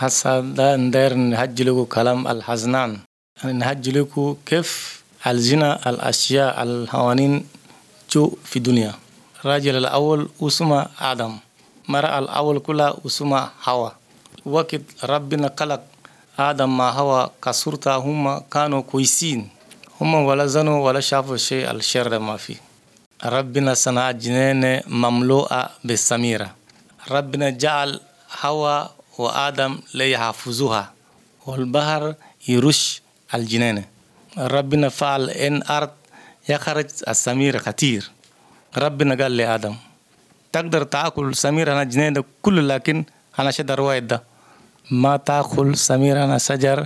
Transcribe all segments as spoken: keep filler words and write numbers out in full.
هسا ده ندير نهج لكم كلام الحزنان. نهج لكم كيف الزنا الأشياء الهوانين جو في الدنيا. الراجل الأول اسمه آدم، مرأة الأول كلها اسمها حواء. وقت ربنا خلق آدم مع حواء كصورته هم كانوا كويسين، هم ولا زنوا ولا شافوا شيء الشر ما فيه. ربنا صنع جنين مملوءة بالسميرة. ربنا جعل حواء وآدم ليحفظوها، والبحر يرش الجنين. ربنا فعل إن أرض يخرج السمير كتير. ربنا قال لآدم تقدر تأكل سمير أنا جنين كل، لكن أنا شجر واحد ده ما تأكل سمير أنا شجر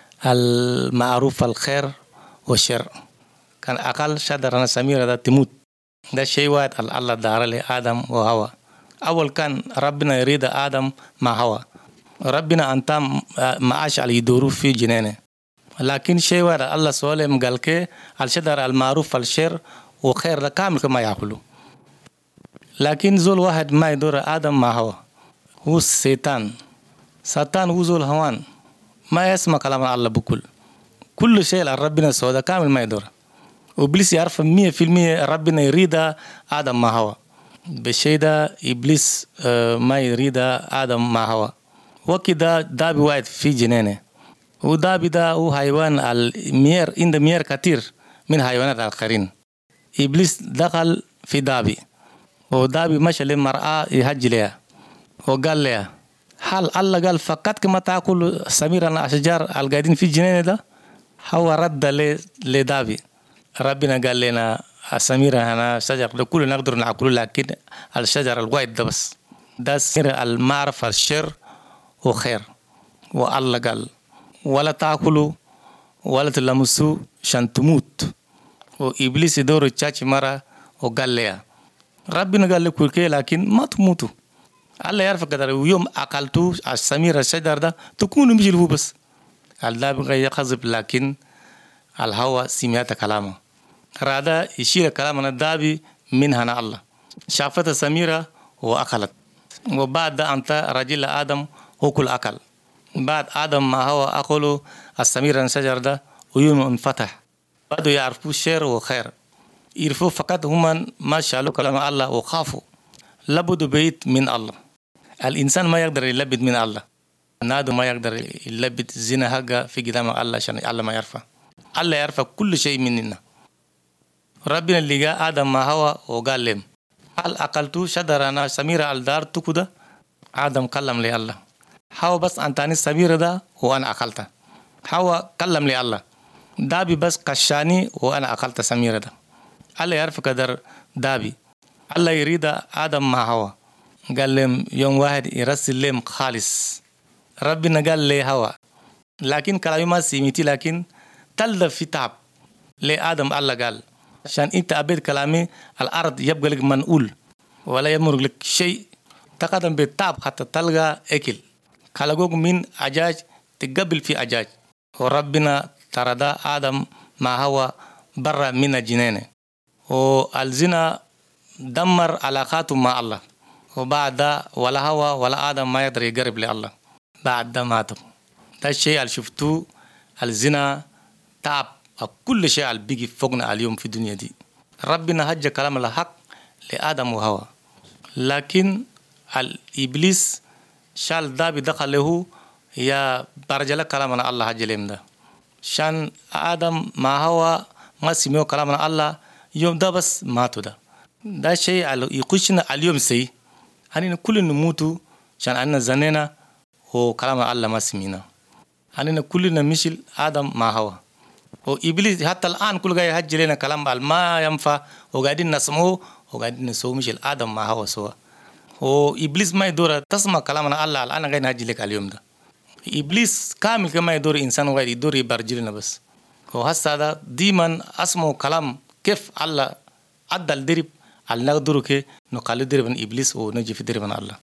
المعروف الخير والشر. كان أقل شجر أنا سمير ده تموت. ده شيء واحد الله دار لآدم وحواء. أول كان ربنا يريد آدم مع حواء، ربنا أنت معاش على يدورو في جنينه، لكن شيء واحد الله سؤالهم قال كي الشجر المعروف الشر وخير ده كامل كما يأكلوا. لكن زول واحد ما يدور آدم مع حواء هو الشيطان. ساتان هو زول هوان ما يسمع كلام الله بكل كل شيء ربنا سوى كامل ما يدور. وإبليس يعرف مية في المية ربنا يريد آدم مع حواء، بالشيء ده إبليس ما يريد آدم مع حواء. وكذا دابي واحد في جنينه، ودابي ده هو حيوان المير عند مير كتير من حيوانات الآخرين. إبليس دخل في دابي، ودابي مشى للمرأة يهج لها وقال لها هل الله قال فقط كما تأكل سمير الأشجار القاعدين في الجنينة ده؟ هو رد لدابي ربنا قال لنا السمير أنا شجر كل نقدر نأكله، لكن الشجر الواحد ده بس ده سر المعرفة الشر وخير. والله قال ولا تأكلوا ولا تلمسوا عشان تموت. وإبليس يدور يتشاش مرة وقال لها ربنا قال لكم كي لكن ما تموتوا. الله يعرف قدر ويوم أكلتوا السمير الشجر ده تكونوا مجلوا بس. الدابي غير يخزب، لكن الهوى سمعت كلامه رادا يشيل كلامنا الدابي من هنا الله شافت السميرة وأكلت. وبعد أنت رجل آدم أكل أكل. بعد آدم ما هو أكلوا السميرة الشجر ده ويوم انفتح بدوا يعرفوا شر وخير. يعرفوا فقط هم ما شالوا كلام الله وخافوا لبدوا بيت من الله. الإنسان ما يقدر يلبد من الله، نادو ما يقدر يلبد زنا حقا في قدام الله عشان الله ما يعرفه. الله يعرف كل شيء مننا. ربنا اللي جاء آدم ما هو وقال لهم هل أكلتوا شجرة أنا سميرة الدار تكودا؟ آدم كلم لي الله هو بس أنتاني سميرة ده وأنا أكلتها. هو كلم لي الله دابي بس كشاني وأنا أكلت سميرة ده. الله يعرف قدر دابي. الله يريد آدم ما هو قال لهم يوم واحد يرسل لهم خالص. ربنا قال لي هوا لكن كلامي ما سمعتي، لكن تلدف في تعب لآدم. الله قال عشان انت أبيت كلامي الأرض يبقى لك منقول ولا يمر لك شيء. تقدم بالتعب حتى تلقى أكل. خلقوك من أجاج تقبل في أجاج. وربنا ترد آدم ما هو برا من الجنين. والزنا دمر علاقاته مع الله. وبعد ولا هوا ولا آدم ما يقدر يقرب لله بعد ماتوا. ده الشيء اللي شفتوه الزنا تعب كل شيء اللي بيجي فوقنا اليوم في الدنيا دي. ربنا هج كلام الحق لآدم وهوا، لكن الإبليس شال دابي دخل له يا برجل كلامنا الله هج لهم ده. شان آدم ما هو ما سمعوا كلامنا الله يوم ده بس ماتوا. ده ده شيء اللي يخشنا اليوم سي أننا كل نموتوا شان أننا زنينا وكلام الله ما سمعنا. أننا كلنا مشل آدم ما هو وإبليس حتى الآن كل جاي هج لنا كلام ما ينفع وقاعدين نسمعه وقاعدين نسوي مشل آدم ما هو سوا. وإبليس ما يدور تسمع كلامنا الله الآن جاي نهج لك اليوم ده. إبليس كامل كما يدور إنسان وغير يدور يبرجلنا بس. وهسا ده ديما أسمع كلام كيف الله عدل درب على نقدر كي نقال درب إبليس ونجي في درب الله.